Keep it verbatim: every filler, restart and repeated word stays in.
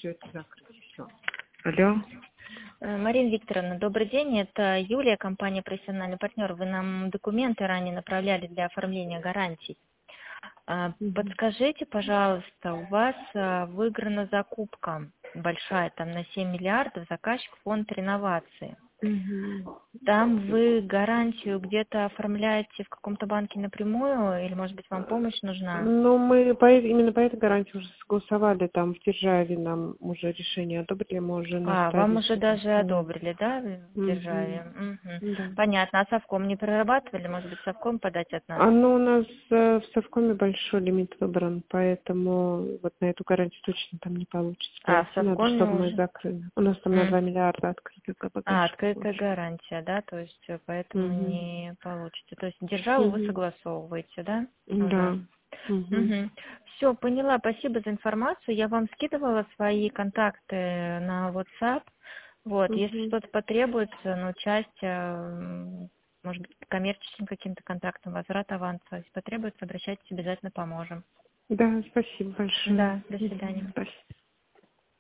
все это закрыть. Все. Алло. Марина Викторовна, добрый день. Это Юлия, компания «Профессиональный партнер». Вы нам документы ранее направляли для оформления гарантий. Подскажите, пожалуйста, у вас выиграна закупка большая, там на семь миллиардов, заказчик фонд реновации. Угу. Там вы гарантию где-то оформляете в каком-то банке напрямую, или, может быть, вам помощь нужна? Ну, мы по, именно по этой гарантии уже согласовали, там в Державе нам уже решение одобрили, мы уже на А, стадии вам уже даже согласования. одобрили, да, в Угу. Державе? Угу. Да. Понятно. А совком не прорабатывали? Может быть, совком подать от нас? А ну, у нас э, в Совкоме большой лимит выбран, поэтому вот на эту гарантию точно там не получится А, в пройти. Надо, совкоме чтобы мы уже? закрыли. У нас там на М. два миллиарда открытый А, багажник открытая получится. гарантия, да, то есть э, поэтому Угу. не получится. То есть державу вы Угу. согласовываете, да, Да. уже? Угу. Угу. Все, поняла, спасибо за информацию. Я вам скидывала свои контакты на WhatsApp. Вот, если Угу. что-то потребуется, ну, часть, э, может быть, коммерческим каким-то контактом, возврат аванса, если потребуется, обращайтесь, обязательно поможем. Да, спасибо большое. Да, до Угу. свидания. Спасибо.